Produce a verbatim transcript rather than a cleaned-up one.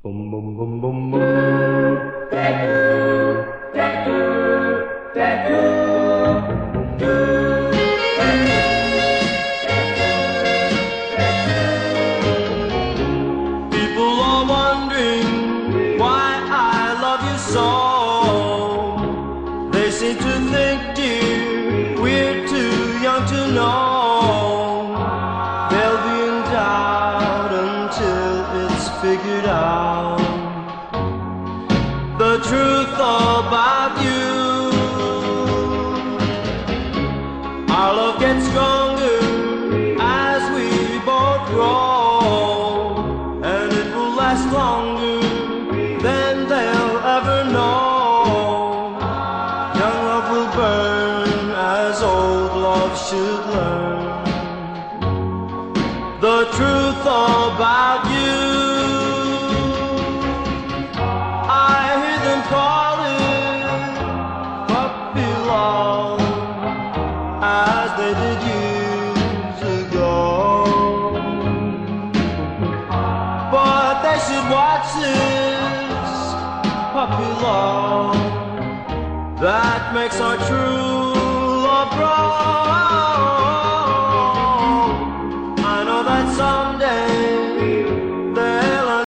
Boom, boom, boom, boom, boom. That that that People are wondering why I love you so. They seem to think, dear, we're too young to know. They'll be in doubt until it's figured out the truth about you. Our love gets stronger as we both grow, and it will last longer than they'll ever know. Young love will burn as old love should learn the truth about you. I hear them call it puppy love, as they did years ago. But they should watch this puppy love that makes our true